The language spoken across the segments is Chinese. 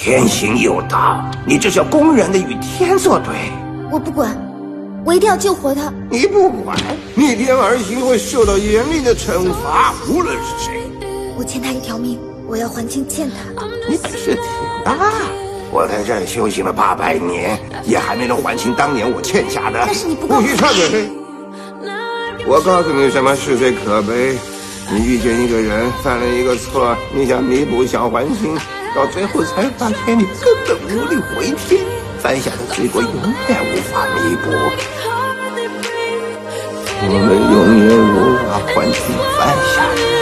天行有道，你这是公然的与天作对。 我不管，我一定要救活他。 你不管，逆天而行会受到严厉的惩罚，无论是谁。 我欠他一条命，我要还清欠他。 你本事挺大，我在这儿修行了800年，也还没能还清当年我欠下的。 但是你不够。 不许插嘴！我告诉你什么是非可悲。你遇见一个人，犯了一个错，你想弥补，想还清，到最后才发现你根本无力回天，犯下的罪过永远无法弥补。我们永远无法还清犯下的。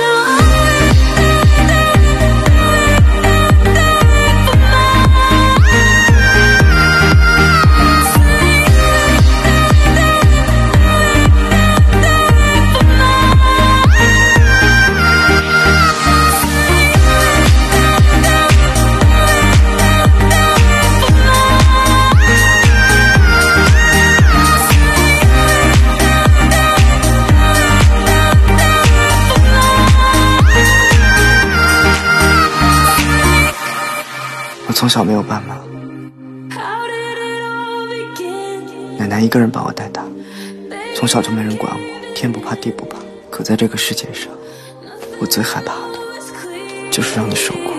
我从小没有爸妈，奶奶一个人把我带大，从小就没人管我，天不怕地不怕。可在这个世界上，我最害怕的就是让你受苦。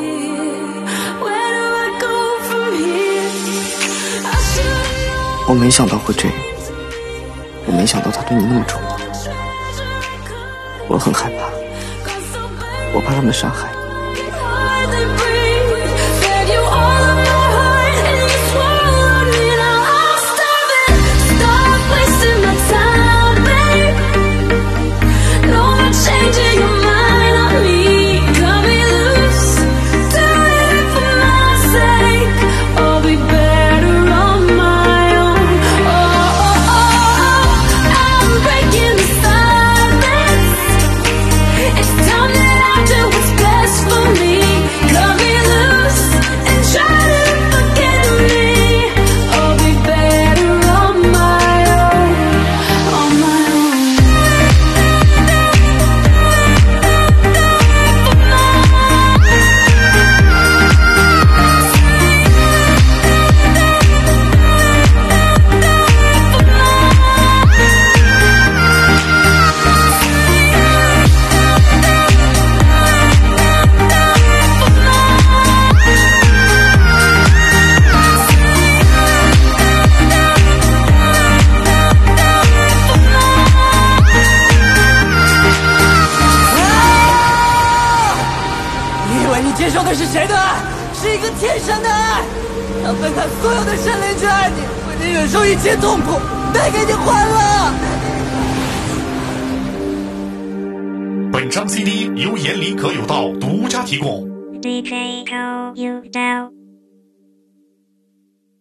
我没想到会这样，我没想到他对你那么重要，我很害怕，我怕他们伤害你。 接受的是谁的爱？是一个天神的爱，他分开所有的生灵去爱你，为你忍受一切痛苦，带给你欢乐。 本张 CD 由眼里可有道独家提供。 DJ 可有道。